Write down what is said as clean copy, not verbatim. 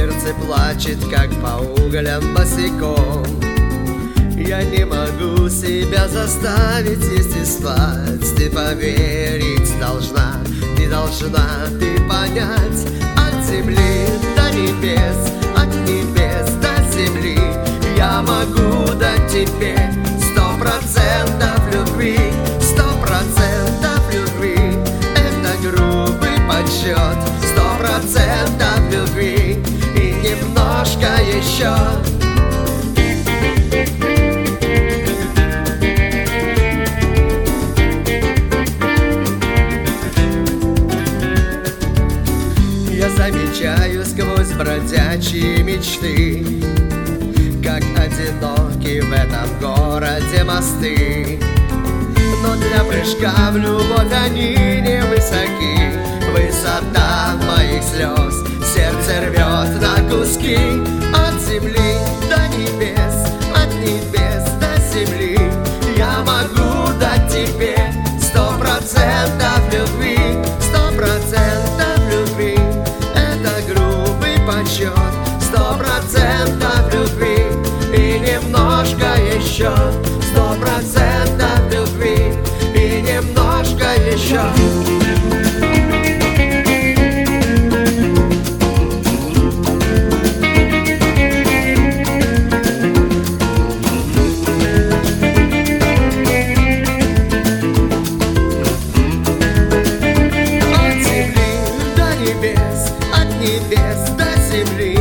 Сердце плачет, как по углям босиком. Я не могу себя заставить есть и спать. Ты поверить должна, ты должна, ты понять. От земли до небес, от небес до земли я могу дать тебе 100% любви, 100% любви. Это грубый подсчет, 100% любви и немножко еще. Я замечаю сквозь бродячие мечты, как одиноки в этом городе мосты. Но для прыжка в любовь они не высоки. Высота моих слез сердце рвет на куски. От земли до небес, от небес до земли я могу дать тебе 100% любви, 100% любви. Это грубый подсчет, 100% любви и немножко еще, 100% любви и немножко еще. От земли до небес, от небес до земли